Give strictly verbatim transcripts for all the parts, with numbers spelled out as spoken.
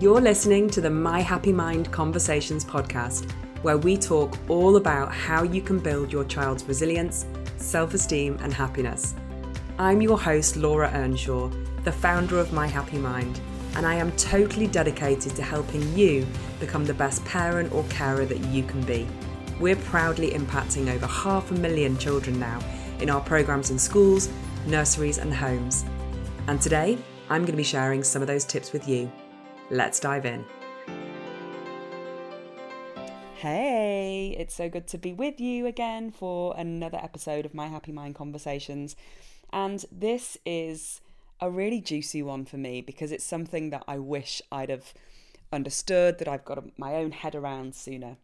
You're listening to the My Happy Mind Conversations podcast, where we talk all about how you can build your child's resilience, self-esteem, and happiness. I'm your host, Laura Earnshaw, the founder of My Happy Mind, and I am totally dedicated to helping you become the best parent or carer that you can be. We're proudly impacting over half a million children now in our programs in schools, nurseries, and homes. And today, I'm going to be sharing some of those tips with you. Let's dive in. Hey, it's so good to be with you again for another episode of My Happy Mind Conversations. And this is a really juicy one for me because it's something that I wish I'd have understood, that I've got my own head around sooner.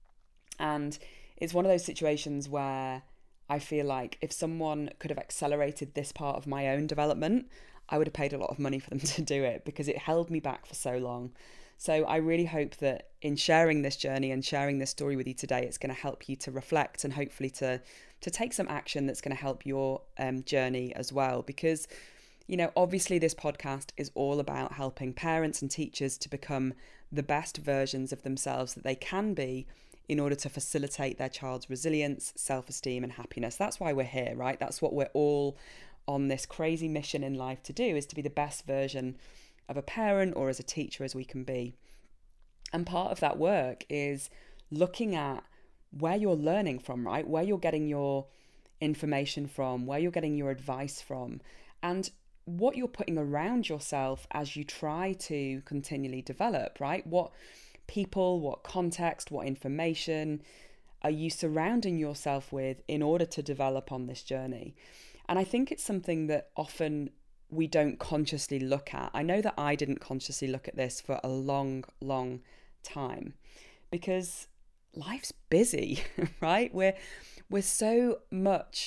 And it's one of those situations where I feel like if someone could have accelerated this part of my own development, I would have paid a lot of money for them to do it because it held me back for so long. So I really hope that in sharing this journey and sharing this story with you today, it's going to help you to reflect and hopefully to to take some action that's going to help your um, journey as well. Because, you know, obviously this podcast is all about helping parents and teachers to become the best versions of themselves that they can be in order to facilitate their child's resilience, self-esteem and happiness. That's why we're here, right? That's what we're all on this crazy mission in life to do, is to be the best version of a parent or as a teacher as we can be. And part of that work is looking at where you're learning from, right? Where you're getting your information from, where you're getting your advice from, and what you're putting around yourself as you try to continually develop, right? What people, what context, what information are you surrounding yourself with in order to develop on this journey? And I think it's something that often we don't consciously look at. I know that I didn't consciously look at this for a long, long time because life's busy, right? We're we're so much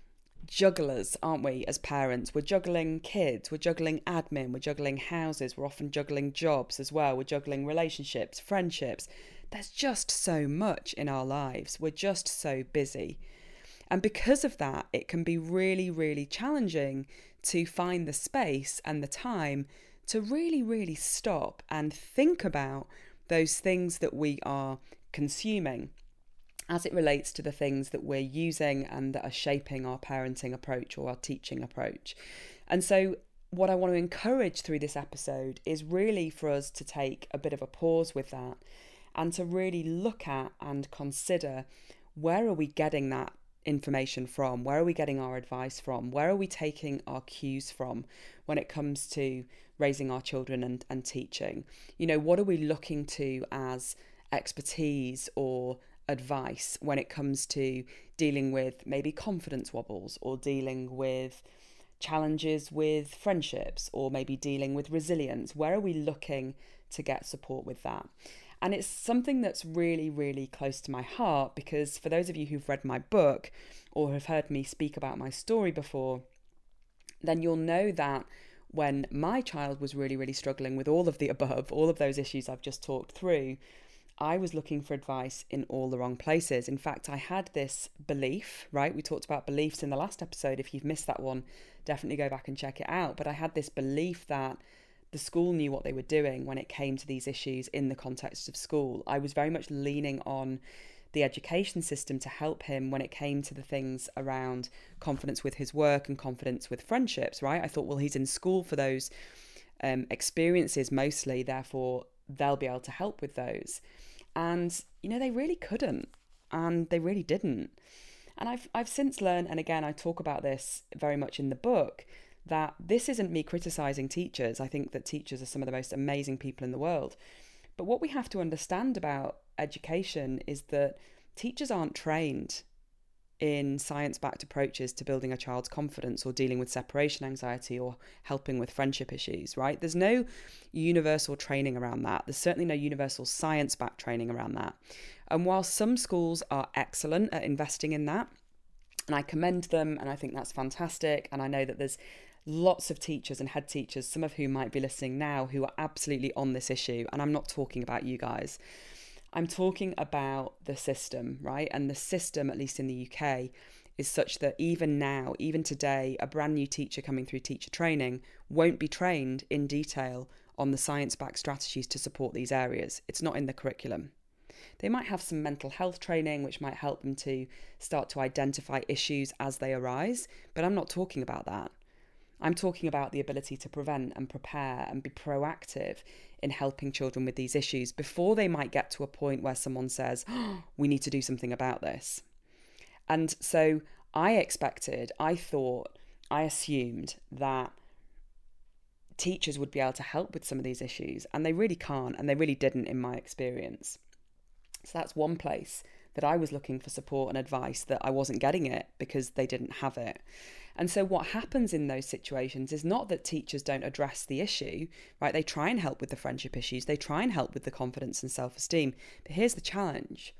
jugglers, aren't we, as parents? We're juggling kids, we're juggling admin, we're juggling houses, we're often juggling jobs as well, we're juggling relationships, friendships. There's just so much in our lives. We're just so busy. And because of that, it can be really, really challenging to find the space and the time to really, really stop and think about those things that we are consuming as it relates to the things that we're using and that are shaping our parenting approach or our teaching approach. And so what I want to encourage through this episode is really for us to take a bit of a pause with that and to really look at and consider, where are we getting that information from? Where are we getting our advice from? Where are we taking our cues from when it comes to raising our children and, and teaching? You know, what are we looking to as expertise or advice when it comes to dealing with maybe confidence wobbles or dealing with challenges with friendships or maybe dealing with resilience? Where are we looking to get support with that? And it's something that's really, really close to my heart because for those of you who've read my book or have heard me speak about my story before, then you'll know that when my child was really, really struggling with all of the above, all of those issues I've just talked through, I was looking for advice in all the wrong places. In fact, I had this belief, right? We talked about beliefs in the last episode. If you've missed that one, definitely go back and check it out. But I had this belief that the school knew what they were doing when it came to these issues in the context of school. I was very much leaning on the education system to help him when it came to the things around confidence with his work and confidence with friendships, right? I thought, well, he's in school for those um, experiences mostly, therefore they'll be able to help with those. And, you know, they really couldn't, and they really didn't. And I've I've since learned, and again, I talk about this very much in the book, that this isn't me criticizing teachers. I think that teachers are some of the most amazing people in the world. But what we have to understand about education is that teachers aren't trained in science-backed approaches to building a child's confidence or dealing with separation anxiety or helping with friendship issues, right? There's no universal training around that. There's certainly no universal science-backed training around that. And while some schools are excellent at investing in that, and I commend them, and I think that's fantastic, and I know that there's lots of teachers and head teachers, some of whom might be listening now, who are absolutely on this issue. And I'm not talking about you guys. I'm talking about the system, right? And the system, at least in the U K, is such that even now, even today, a brand new teacher coming through teacher training won't be trained in detail on the science-backed strategies to support these areas. It's not in the curriculum. They might have some mental health training, which might help them to start to identify issues as they arise, but I'm not talking about that. I'm talking about the ability to prevent and prepare and be proactive in helping children with these issues before they might get to a point where someone says, oh, we need to do something about this. And so I expected, I thought, I assumed that teachers would be able to help with some of these issues, and they really can't, and they really didn't in my experience. So that's one place that I was looking for support and advice that I wasn't getting it because they didn't have it. And so what happens in those situations is not that teachers don't address the issue, right? They try and help with the friendship issues. They try and help with the confidence and self-esteem. But here's the challenge.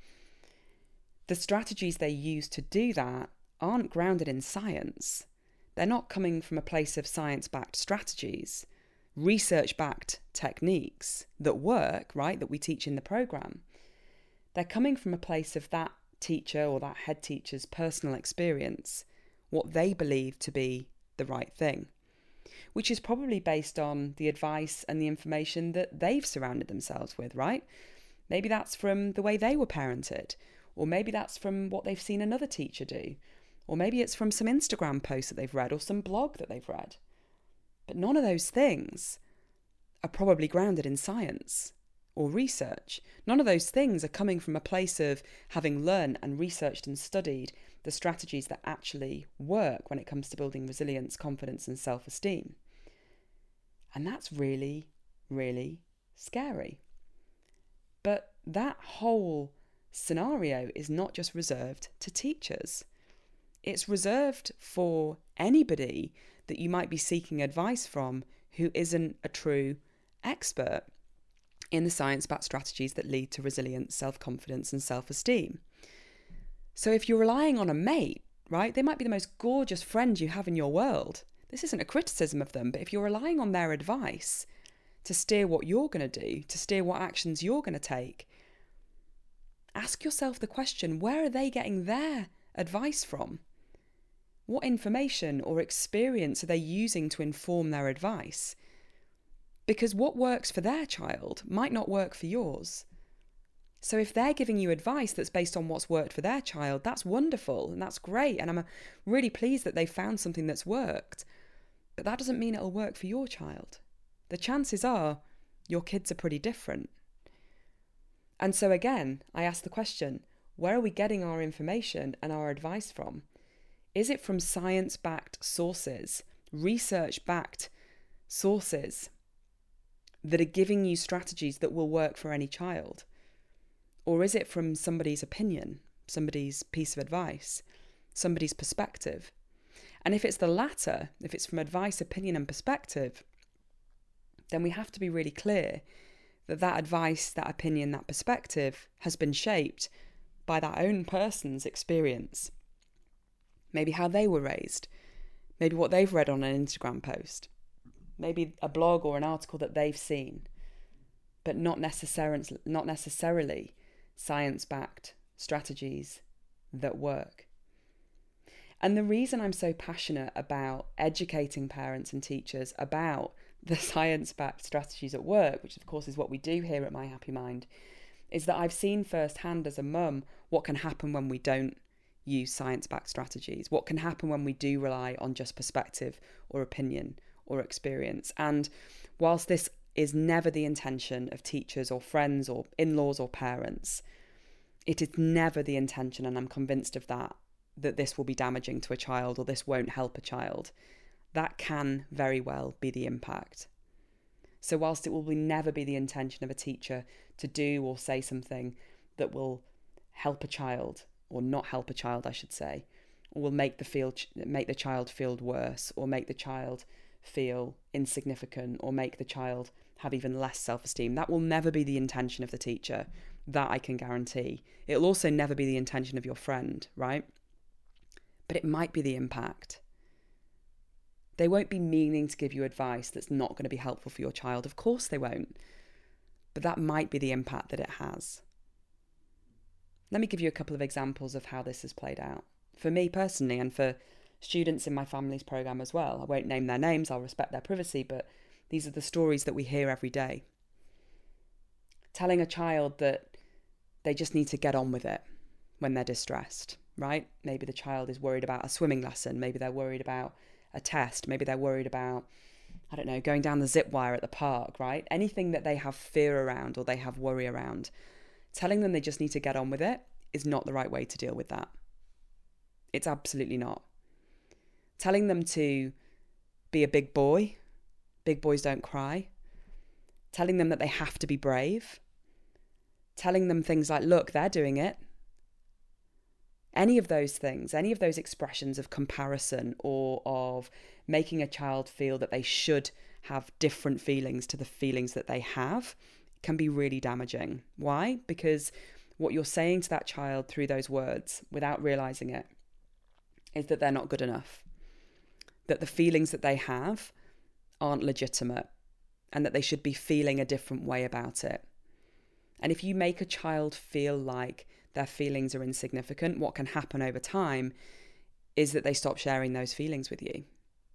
The strategies they use to do that aren't grounded in science. They're not coming from a place of science-backed strategies, research-backed techniques that work, right, that we teach in the programme. They're coming from a place of that teacher or that head teacher's personal experience, what they believe to be the right thing, which is probably based on the advice and the information that they've surrounded themselves with, right? Maybe that's from the way they were parented, or maybe that's from what they've seen another teacher do, or maybe it's from some Instagram post that they've read or some blog that they've read. But none of those things are probably grounded in science or research. None of those things are coming from a place of having learned and researched and studied the strategies that actually work when it comes to building resilience, confidence, and self-esteem. And that's really, really scary. But that whole scenario is not just reserved to teachers. It's reserved for anybody that you might be seeking advice from who isn't a true expert in the science-backed strategies that lead to resilience, self-confidence, and self-esteem. So if you're relying on a mate, right, they might be the most gorgeous friend you have in your world. This isn't a criticism of them, but if you're relying on their advice to steer what you're going to do, to steer what actions you're going to take, ask yourself the question, where are they getting their advice from? What information or experience are they using to inform their advice? Because what works for their child might not work for yours. So if they're giving you advice that's based on what's worked for their child, that's wonderful and that's great. And I'm really pleased that they found something that's worked. But that doesn't mean it'll work for your child. The chances are your kids are pretty different. And so again, I ask the question, where are we getting our information and our advice from? Is it from science-backed sources, research-backed sources that are giving you strategies that will work for any child? Or is it from somebody's opinion, somebody's piece of advice, somebody's perspective? And if it's the latter, if it's from advice, opinion, and perspective, then we have to be really clear that that advice, that opinion, that perspective has been shaped by that own person's experience. Maybe how they were raised, maybe what they've read on an Instagram post, maybe a blog or an article that they've seen, but not necessarily, not necessarily science-backed strategies that work. And the reason I'm so passionate about educating parents and teachers about the science-backed strategies at work, which of course is what we do here at My Happy Mind, is that I've seen firsthand as a mum what can happen when we don't use science-backed strategies, what can happen when we do rely on just perspective or opinion or experience. And whilst this is never the intention of teachers or friends or in-laws or parents, it is never the intention, and I'm convinced of that, that this will be damaging to a child or this won't help a child. That can very well be the impact. So whilst it will be never be the intention of a teacher to do or say something that will help a child, or not help a child, I should say, or will make the feel make the child feel worse, or make the child feel insignificant, or make the child have even less self-esteem. That will never be the intention of the teacher. That I can guarantee. It'll also never be the intention of your friend, right? But it might be the impact. They won't be meaning to give you advice that's not going to be helpful for your child. Of course they won't. But that might be the impact that it has. Let me give you a couple of examples of how this has played out. For me personally, and for students in my family's programme as well. I won't name their names, I'll respect their privacy, but These are the stories that we hear every day. Telling a child that they just need to get on with it when they're distressed, right? Maybe the child is worried about a swimming lesson. Maybe they're worried about a test. Maybe they're worried about, I don't know, going down the zip wire at the park, right? Anything that they have fear around or they have worry around. Telling them they just need to get on with it is not the right way to deal with that. It's absolutely not. Telling them to be a big boy, big boys don't cry. Telling them that they have to be brave. Telling them things like, look, they're doing it. Any of those things, any of those expressions of comparison or of making a child feel that they should have different feelings to the feelings that they have can be really damaging. Why? Because what you're saying to that child through those words, without realizing it, is that they're not good enough. That the feelings that they have aren't legitimate and that they should be feeling a different way about it. And if you make a child feel like their feelings are insignificant, what can happen over time is that they stop sharing those feelings with you.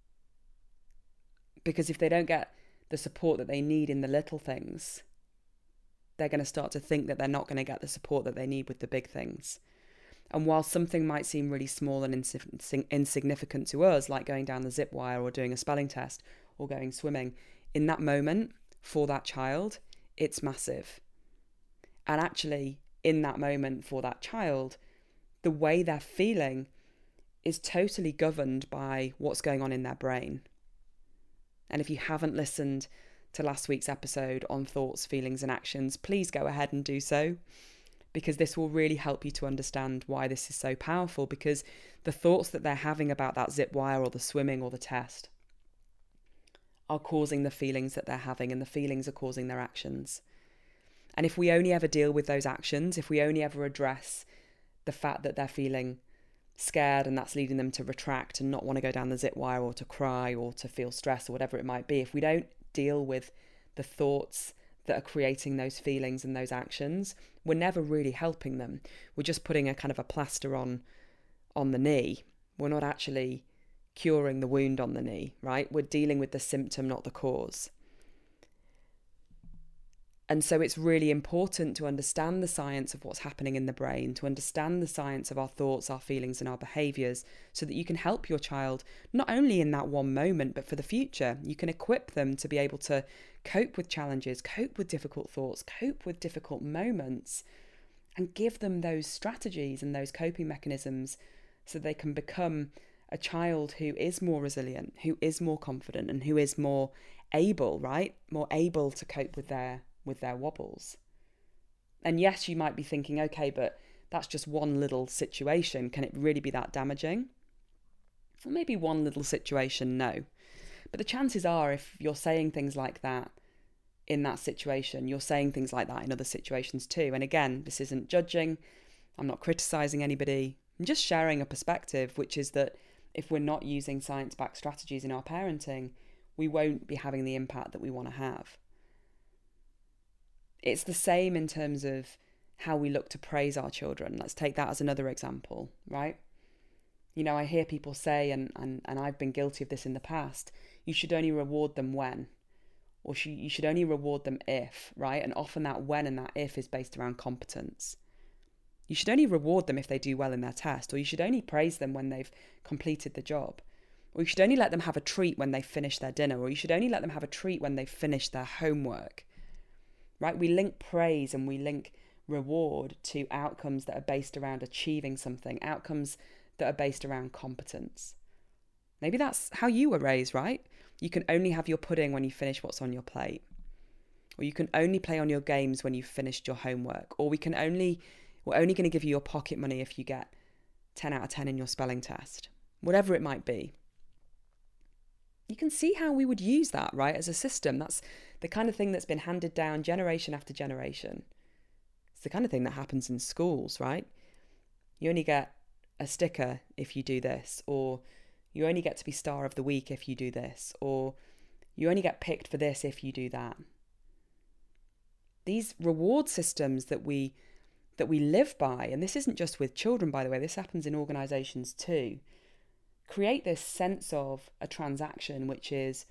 Because if they don't get the support that they need in the little things, they're going to start to think that they're not going to get the support that they need with the big things. And while something might seem really small and ins- insignificant to us, like going down the zip wire or doing a spelling test or going swimming, in that moment, for that child, it's massive. And actually, in that moment for that child, the way they're feeling is totally governed by what's going on in their brain. And if you haven't listened to last week's episode on thoughts, feelings, and actions, please go ahead and do so, because this will really help you to understand why this is so powerful, because the thoughts that they're having about that zip wire or the swimming or the test are causing the feelings that they're having, and the feelings are causing their actions. And if we only ever deal with those actions, if we only ever address the fact that they're feeling scared and that's leading them to retract and not want to go down the zip wire or to cry or to feel stress or whatever it might be, if we don't deal with the thoughts that are creating those feelings and those actions, we're never really helping them. We're just putting a kind of a plaster on on the knee. We're not actually curing the wound on the knee, right? We're dealing with the symptom, not the cause. And so it's really important to understand the science of what's happening in the brain, to understand the science of our thoughts, our feelings, and our behaviours, so that you can help your child not only in that one moment, but for the future. You can equip them to be able to cope with challenges, cope with difficult thoughts, cope with difficult moments, and give them those strategies and those coping mechanisms so they can become a child who is more resilient, who is more confident, and who is more able, right? More able to cope with their with their wobbles. And yes, you might be thinking, okay, but that's just one little situation. Can it really be that damaging? Well, maybe one little situation, no. But the chances are, if you're saying things like that in that situation, you're saying things like that in other situations too. And again, this isn't judging. I'm not criticizing anybody. I'm just sharing a perspective, which is that if we're not using science-backed strategies in our parenting, we won't be having the impact that we want to have. It's the same in terms of how we look to praise our children. Let's take that as another example, right? You know, I hear people say, and, and, and I've been guilty of this in the past, you should only reward them when, or sh- you should only reward them if, right? And often that when and that if is based around competence. You should only reward them if they do well in their test, or you should only praise them when they've completed the job, or you should only let them have a treat when they finish their dinner, or you should only let them have a treat when they've finished their homework. Right? We link praise and we link reward to outcomes that are based around achieving something, outcomes that are based around competence. Maybe that's how you were raised, right? You can only have your pudding when you finish what's on your plate. Or you can only play on your games when you've finished your homework. Or we can only, we're only going to give you your pocket money if you get ten out of ten in your spelling test. Whatever it might be. You can see how we would use that, right, as a system. That's the kind of thing that's been handed down generation after generation. It's the kind of thing that happens in schools, right? You only get a sticker if you do this, or you only get to be star of the week if you do this, or you only get picked for this if you do that. These reward systems that we that we live by, and this isn't just with children, by the way, this happens in organisations too, create this sense of a transaction, which is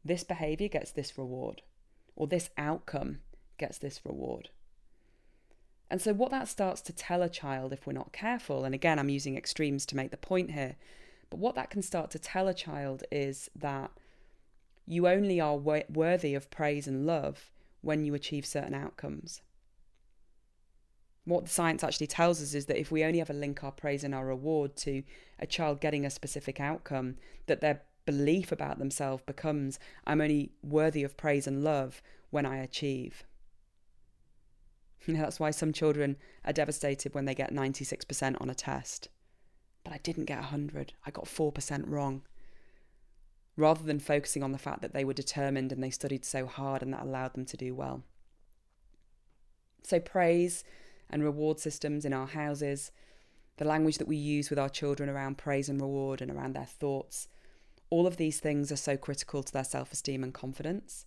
this behaviour gets this reward, or this outcome gets this reward. And so what that starts to tell a child, if we're not careful, and again, I'm using extremes to make the point here, but what that can start to tell a child is that you only are worthy of praise and love when you achieve certain outcomes. What the science actually tells us is that if we only ever link our praise and our reward to a child getting a specific outcome, that their belief about themselves becomes, I'm only worthy of praise and love when I achieve. You know, that's why some children are devastated when they get ninety-six percent on a test. But I didn't get one hundred. I got four percent wrong. Rather than focusing on the fact that they were determined and they studied so hard and that allowed them to do well. So praise and reward systems in our houses, the language that we use with our children around praise and reward and around their thoughts, all of these things are so critical to their self-esteem and confidence.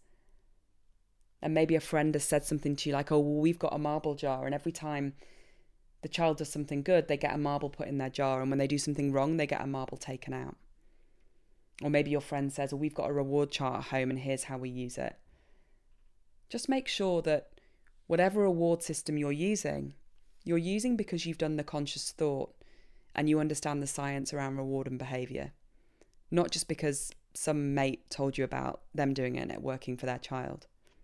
And maybe a friend has said something to you like, oh, well, we've got a marble jar, and every time the child does something good, they get a marble put in their jar, and when they do something wrong, they get a marble taken out. Or maybe your friend says, oh, we've got a reward chart at home and here's how we use it. Just make sure that whatever reward system you're using, you're using because you've done the conscious thought and you understand the science around reward and behaviour. Not just because some mate told you about them doing it and it working for their child.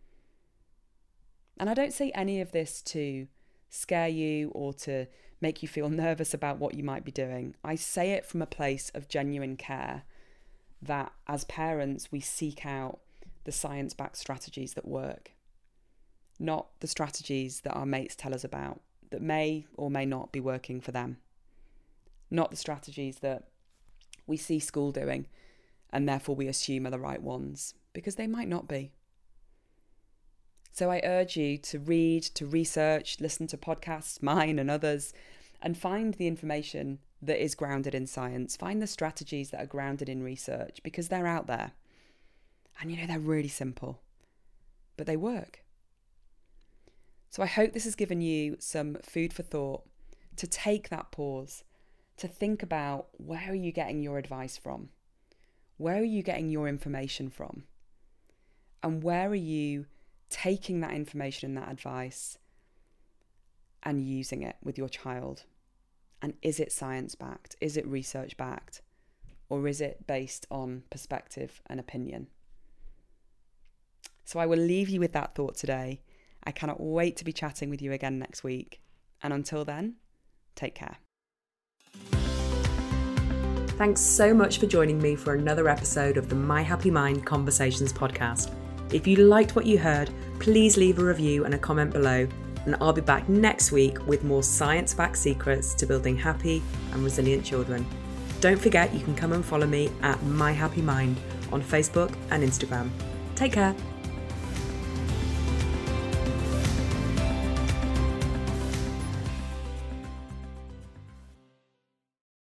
And I don't say any of this to scare you or to make you feel nervous about what you might be doing. I say it from a place of genuine care that as parents we seek out the science-backed strategies that work, not the strategies that our mates tell us about that may or may not be working for them, not the strategies that we see school doing and therefore we assume are the right ones, because they might not be. So I urge you to read, to research, listen to podcasts, mine and others, and find the information that is grounded in science. Find the strategies that are grounded in research, because they're out there. And you know, they're really simple, but they work. So I hope this has given you some food for thought to take that pause, to think about, where are you getting your advice from? Where are you getting your information from? And where are you taking that information and that advice and using it with your child? And is it science-backed? Is it research-backed? Or is it based on perspective and opinion? So I will leave you with that thought today. I cannot wait to be chatting with you again next week. And until then, take care. Thanks so much for joining me for another episode of the My Happy Mind Conversations podcast. If you liked what you heard, please leave a review and a comment below, and I'll be back next week with more science-backed secrets to building happy and resilient children. Don't forget, you can come and follow me at My Happy Mind on Facebook and Instagram. Take care.